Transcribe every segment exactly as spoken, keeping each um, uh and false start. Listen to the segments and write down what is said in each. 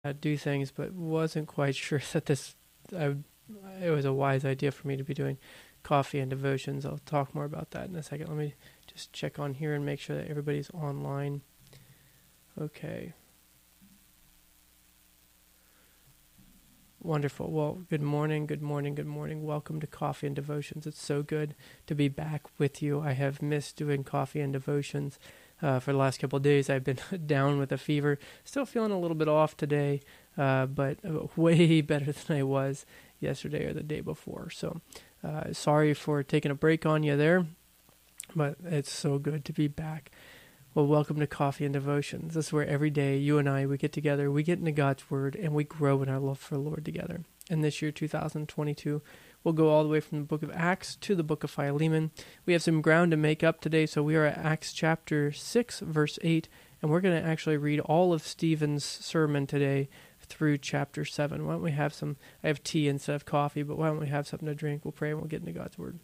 uh, do things, but wasn't quite sure that this I, it was a wise idea for me to be doing coffee and devotions. I'll talk more about that in a second. Let me just check on here and make sure that everybody's online. Okay. Wonderful. Well, good morning, good morning, good morning. Welcome to Coffee and Devotions. It's so good to be back with you. I have missed doing coffee and devotions uh, for the last couple of days. I've been down with a fever, still feeling a little bit off today, uh, but way better than I was yesterday or the day before. So uh, sorry for taking a break on you there, but it's so good to be back. Well, welcome to Coffee and Devotions. This is where every day you and I, we get together, we get into God's Word, and we grow in our love for the Lord together. And this year, two thousand twenty-two, we'll go all the way from the book of Acts to the book of Philemon. We have some ground to make up today, so we are at Acts chapter six, verse eight, and we're going to actually read all of Stephen's sermon today through chapter seven. Why don't we have some, I have tea instead of coffee, but why don't we have something to drink? We'll pray and we'll get into God's Word.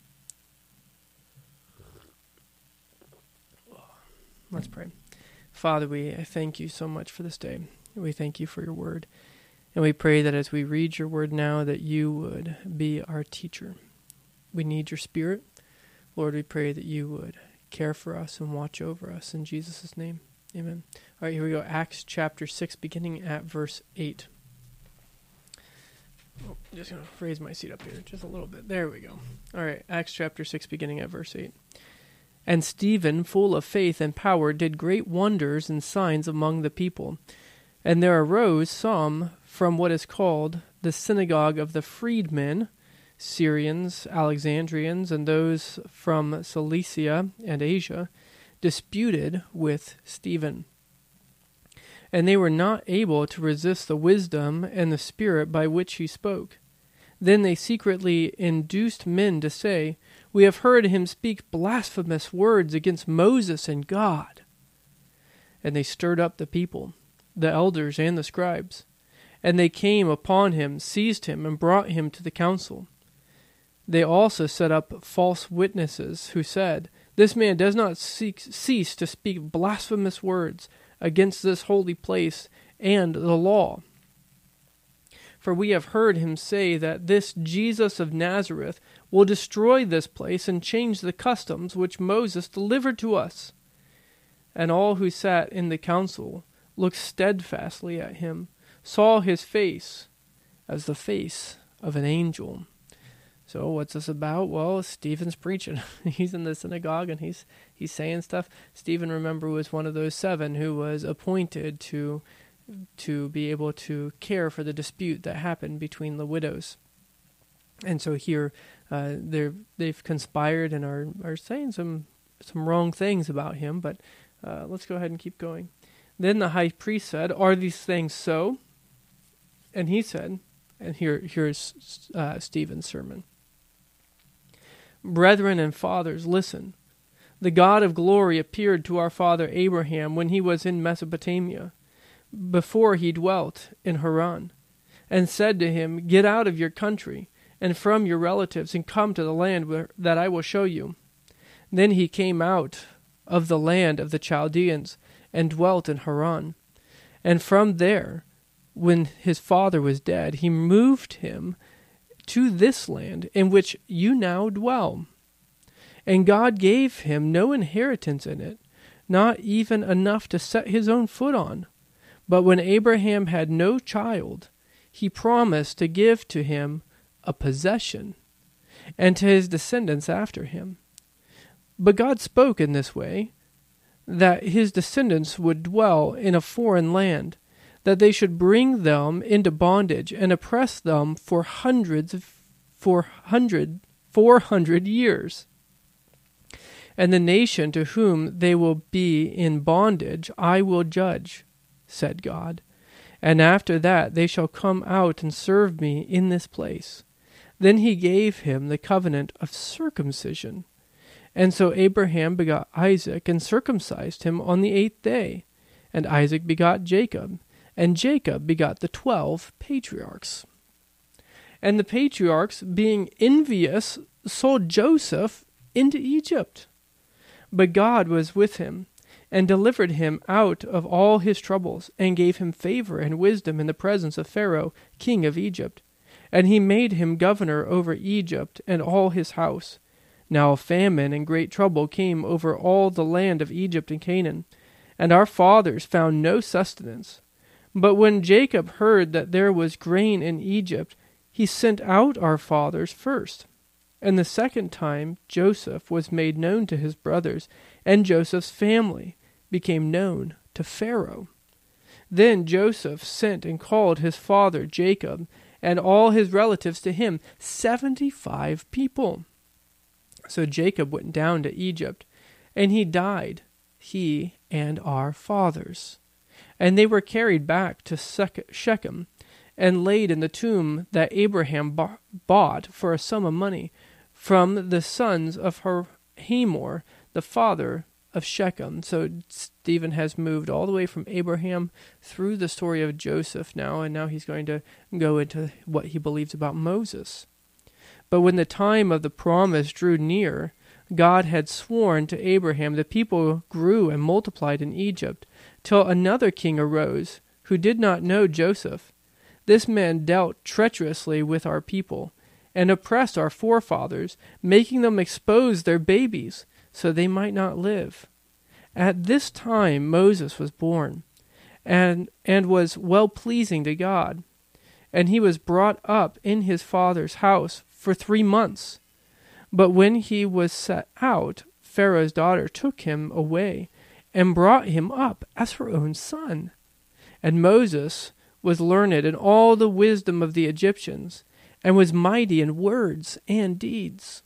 Let's pray. Father, we thank you so much for this day. We thank you for your word. And we pray that as we read your word now, that you would be our teacher. We need your spirit. Lord, we pray that you would care for us and watch over us. In Jesus' name, amen. All right, here we go. Acts chapter six, beginning at verse eight. Oh, just going to raise my seat up here just a little bit. There we go. All right, Acts chapter six, beginning at verse eight. And Stephen, full of faith and power, did great wonders and signs among the people. And there arose some from what is called the synagogue of the freedmen, Syrians, Alexandrians, and those from Cilicia and Asia, disputed with Stephen. And they were not able to resist the wisdom and the spirit by which he spoke. Then they secretly induced men to say, "We have heard him speak blasphemous words against Moses and God." And they stirred up the people, the elders and the scribes. And they came upon him, seized him, and brought him to the council. They also set up false witnesses, who said, "This man does not seek, cease to speak blasphemous words against this holy place and the law. For we have heard him say that this Jesus of Nazareth will destroy this place and change the customs which Moses delivered to us." And all who sat in the council looked steadfastly at him, saw his face as the face of an angel. So what's this about? Well, Stephen's preaching. He's in the synagogue and he's he's saying stuff. Stephen, remember, was one of those seven who was appointed to to be able to care for the dispute that happened between the widows. And so here uh, they're, they've conspired and are, are saying some some wrong things about him, but uh, let's go ahead and keep going. Then the high priest said, "Are these things so?" And he said, and here here's uh, Stephen's sermon. "Brethren and fathers, listen. The God of glory appeared to our father Abraham when he was in Mesopotamia, before he dwelt in Haran, and said to him, 'Get out of your country and from your relatives and come to the land where, that I will show you.' Then he came out of the land of the Chaldeans and dwelt in Haran. And from there, when his father was dead, he moved him to this land in which you now dwell. And God gave him no inheritance in it, not even enough to set his own foot on. But when Abraham had no child, he promised to give to him a possession, and to his descendants after him. But God spoke in this way, that his descendants would dwell in a foreign land, that they should bring them into bondage and oppress them for hundreds of, for hundred, four hundred years. And the nation to whom they will be in bondage I will judge, said God. And after that they shall come out and serve me in this place. Then he gave him the covenant of circumcision. And so Abraham begot Isaac and circumcised him on the eighth day. And Isaac begot Jacob, and Jacob begot the twelve patriarchs. And the patriarchs, being envious, sold Joseph into Egypt. But God was with him, and delivered him out of all his troubles, and gave him favor and wisdom in the presence of Pharaoh, king of Egypt. And he made him governor over Egypt and all his house. Now a famine and great trouble came over all the land of Egypt and Canaan, and our fathers found no sustenance. But when Jacob heard that there was grain in Egypt, he sent out our fathers first. And the second time Joseph was made known to his brothers, and Joseph's family became known to Pharaoh. Then Joseph sent and called his father Jacob and all his relatives to him, seventy-five people. So Jacob went down to Egypt, and he died, he and our fathers. And they were carried back to Shechem, and laid in the tomb that Abraham bought for a sum of money from the sons of her Hamor, the father of Shechem. So Stephen has moved all the way from Abraham through the story of Joseph now, and now he's going to go into what he believes about Moses. But when the time of the promise drew near, God had sworn to Abraham, the people grew and multiplied in Egypt, till another king arose, who did not know Joseph. This man dealt treacherously with our people, and oppressed our forefathers, making them expose their babies, so they might not live. At this time Moses was born, and, and was well-pleasing to God, and he was brought up in his father's house for three months. But when he was set out, Pharaoh's daughter took him away, and brought him up as her own son. And Moses was learned in all the wisdom of the Egyptians, and was mighty in words and deeds.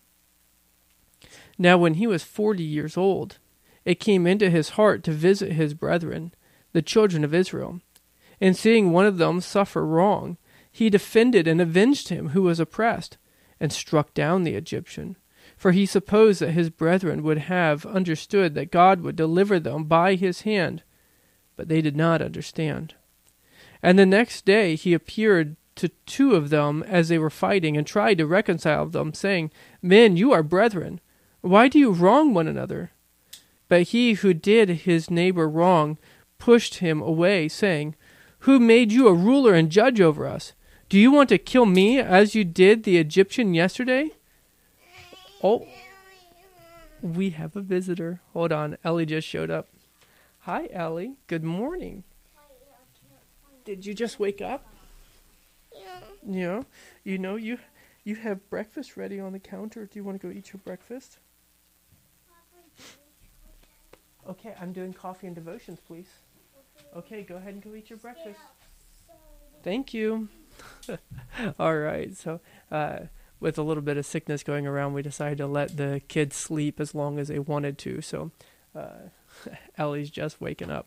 Now when he was forty years old, it came into his heart to visit his brethren, the children of Israel. And seeing one of them suffer wrong, he defended and avenged him who was oppressed, and struck down the Egyptian. For he supposed that his brethren would have understood that God would deliver them by his hand, but they did not understand. And the next day he appeared to two of them as they were fighting, and tried to reconcile them, saying, Men, you are brethren. Why do you wrong one another? But he who did his neighbor wrong pushed him away, saying, Who made you a ruler and judge over us? Do you want to kill me as you did the Egyptian yesterday? Oh, we have a visitor. Hold on, Ellie just showed up. Hi, Ellie. Good morning. Did you just wake up? Yeah. Yeah. You know, you you have breakfast ready on the counter. Do you want to go eat your breakfast? Okay, I'm doing coffee and devotions, please. Okay, go ahead and go eat your breakfast. Thank you. All right, so uh, with a little bit of sickness going around, we decided to let the kids sleep as long as they wanted to. So uh, Ellie's just waking up.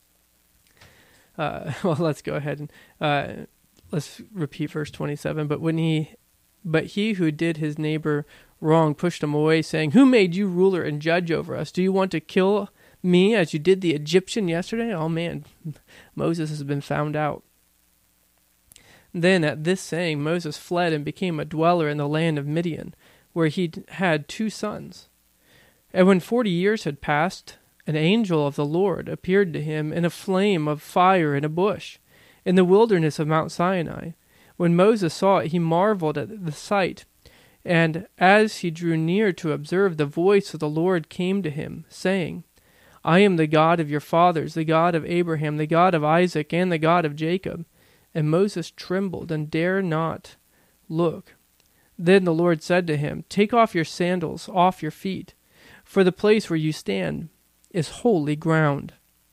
Uh, well, let's go ahead and uh, let's repeat verse twenty-seven. But when he, but he who did his neighbor wrong pushed him away, saying, Who made you ruler and judge over us? Do you want to kill me as you did the Egyptian yesterday? Oh man, Moses has been found out. Then at this saying, Moses fled and became a dweller in the land of Midian, where he had two sons. And when forty years had passed, an angel of the Lord appeared to him in a flame of fire in a bush, in the wilderness of Mount Sinai. When Moses saw it, he marveled at the sight. And as he drew near to observe, the voice of the Lord came to him, saying, I am the God of your fathers, the God of Abraham, the God of Isaac, and the God of Jacob. And Moses trembled and dared not look. Then the Lord said to him, Take off your sandals off your feet, for the place where you stand is holy ground.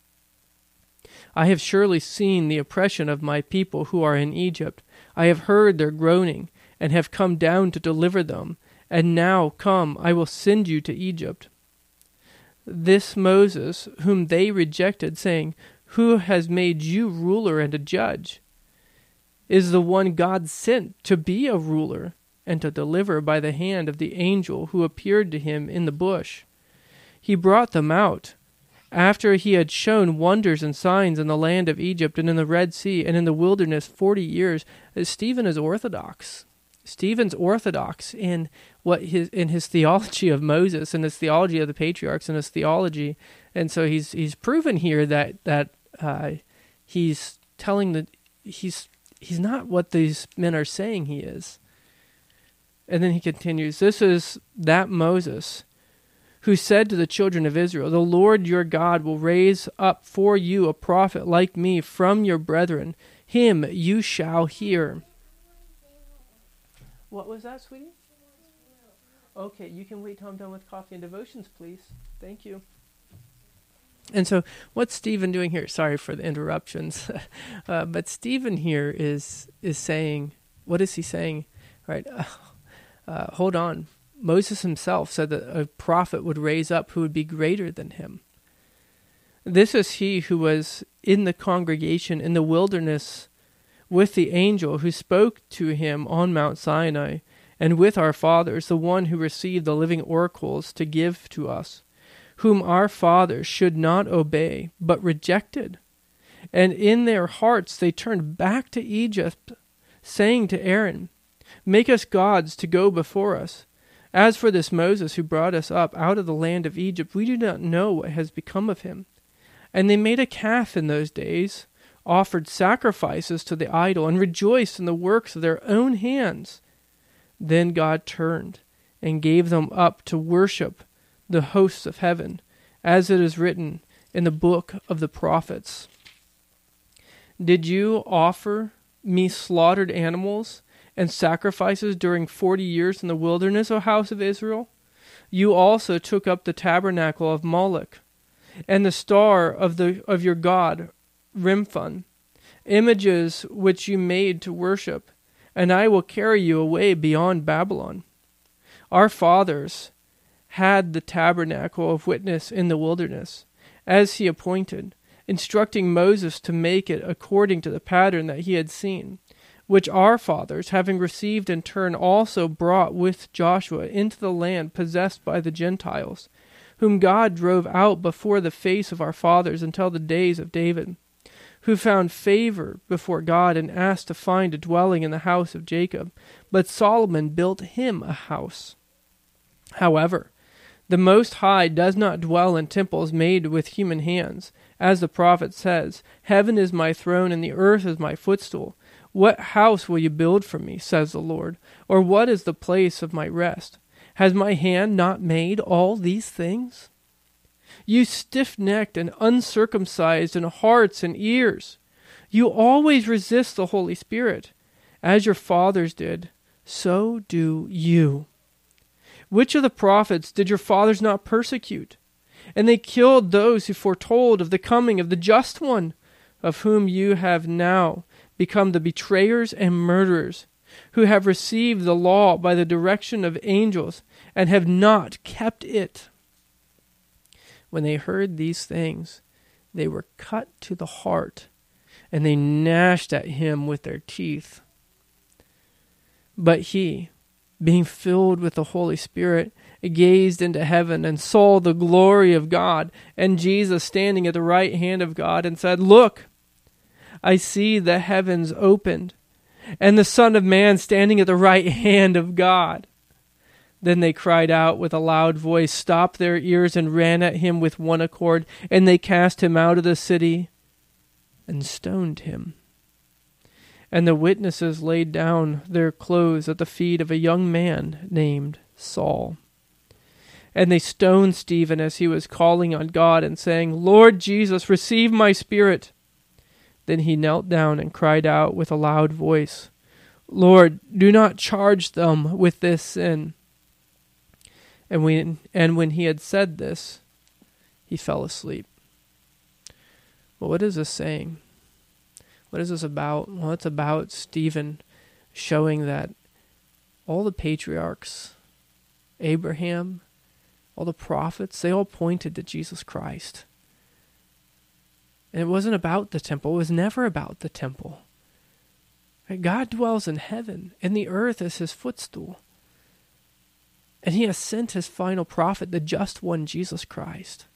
I have surely seen the oppression of my people who are in Egypt. I have heard their groaning, and have come down to deliver them. And now, come, I will send you to Egypt. This Moses, whom they rejected, saying, Who has made you ruler and a judge? Is the one God sent to be a ruler, and to deliver by the hand of the angel who appeared to him in the bush. He brought them out, after he had shown wonders and signs in the land of Egypt, and in the Red Sea, and in the wilderness forty years. Stephen is Orthodox. Stephen's orthodox in what his in his theology of Moses and his theology of the patriarchs and his theology, and so he's he's proven here that that uh, he's telling the he's he's not what these men are saying he is. And then he continues, "This is that Moses who said to the children of Israel, 'The Lord your God will raise up for you a prophet like me from your brethren. Him you shall hear.'" What was that, sweetie? Okay, you can wait till I'm done with coffee and devotions, please. Thank you. And so what's Stephen doing here? Sorry for the interruptions. uh, but Stephen here is is saying, what is he saying? Right? Uh, uh, hold on. Moses himself said that a prophet would raise up who would be greater than him. This is he who was in the congregation in the wilderness with the angel who spoke to him on Mount Sinai, and with our fathers, the one who received the living oracles to give to us, whom our fathers should not obey, but rejected. And in their hearts they turned back to Egypt, saying to Aaron, 'Make us gods to go before us. As for this Moses who brought us up out of the land of Egypt, we do not know what has become of him.' And they made a calf in those days, offered sacrifices to the idol, and rejoiced in the works of their own hands. Then God turned and gave them up to worship the hosts of heaven, as it is written in the book of the prophets. 'Did you offer me slaughtered animals and sacrifices during forty years in the wilderness, O house of Israel? You also took up the tabernacle of Moloch, and the star of the of your god Remphan, images which you made to worship, and I will carry you away beyond Babylon.' Our fathers had the tabernacle of witness in the wilderness, as he appointed, instructing Moses to make it according to the pattern that he had seen, which our fathers, having received in turn, also brought with Joshua into the land possessed by the Gentiles, whom God drove out before the face of our fathers until the days of David, who found favor before God and asked to find a dwelling in the house of Jacob. But Solomon built him a house. However, the Most High does not dwell in temples made with human hands. As the prophet says, 'Heaven is my throne and the earth is my footstool. What house will you build for me, says the Lord? Or what is the place of my rest? Has my hand not made all these things? You stiff-necked and uncircumcised in hearts and ears, you always resist the Holy Spirit. As your fathers did, so do you. Which of the prophets did your fathers not persecute? And they killed those who foretold of the coming of the Just One, of whom you have now become the betrayers and murderers, who have received the law by the direction of angels and have not kept it.' When they heard these things, they were cut to the heart, and they gnashed at him with their teeth. But he, being filled with the Holy Spirit, gazed into heaven and saw the glory of God and Jesus standing at the right hand of God, and said, 'Look, I see the heavens opened, and the Son of Man standing at the right hand of God.' Then they cried out with a loud voice, stopped their ears, and ran at him with one accord, and they cast him out of the city and stoned him. And the witnesses laid down their clothes at the feet of a young man named Saul. And they stoned Stephen as he was calling on God and saying, 'Lord Jesus, receive my spirit.' Then he knelt down and cried out with a loud voice, 'Lord, do not charge them with this sin.' And when, and when he had said this, he fell asleep." Well, what is this saying? What is this about? Well, it's about Stephen showing that all the patriarchs, Abraham, all the prophets, they all pointed to Jesus Christ. And it wasn't about the temple. It was never about the temple. God dwells in heaven, and the earth is his footstool. And he has sent his final prophet, the just one, Jesus Christ.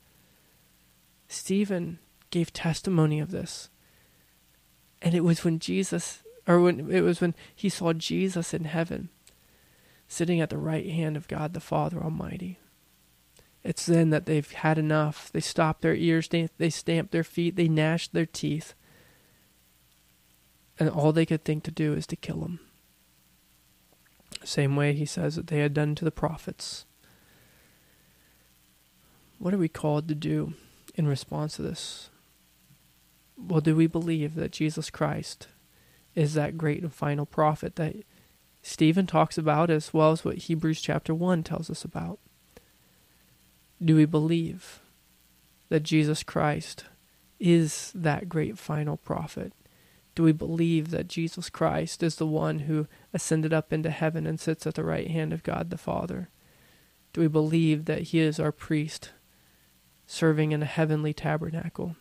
Stephen gave testimony of this. And it was when Jesus, or when it was when he saw Jesus in heaven, sitting at the right hand of God the Father Almighty. It's then that they've had enough. They stop their ears, they, they stamp their feet, they gnash their teeth. And all they could think to do is to kill him. Same way he says that they had done to the prophets. What are we called to do in response to this? Well, do we believe that Jesus Christ is that great and final prophet that Stephen talks about, as well as what Hebrews chapter one tells us about? Do we believe that Jesus Christ is that great final prophet? Do we believe that Jesus Christ is the one who ascended up into heaven and sits at the right hand of God the Father? Do we believe that he is our priest, serving in a heavenly tabernacle?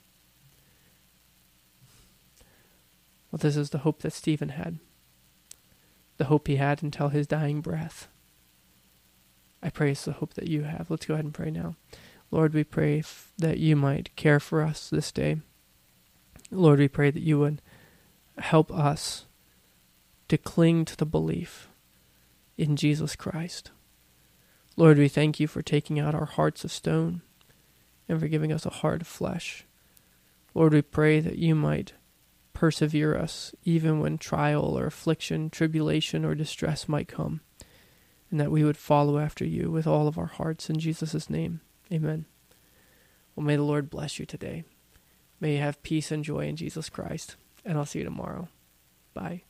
Well, this is the hope that Stephen had. The hope he had until his dying breath. I pray it's the hope that you have. Let's go ahead and pray now. Lord, we pray f- that you might care for us this day. Lord, we pray that you would help us to cling to the belief in Jesus Christ. Lord, we thank you for taking out our hearts of stone and for giving us a heart of flesh. Lord, we pray that you might persevere us even when trial or affliction, tribulation or distress might come, and that we would follow after you with all of our hearts. In Jesus' name, amen. Well, may the Lord bless you today. May you have peace and joy in Jesus Christ, and I'll see you tomorrow. Bye.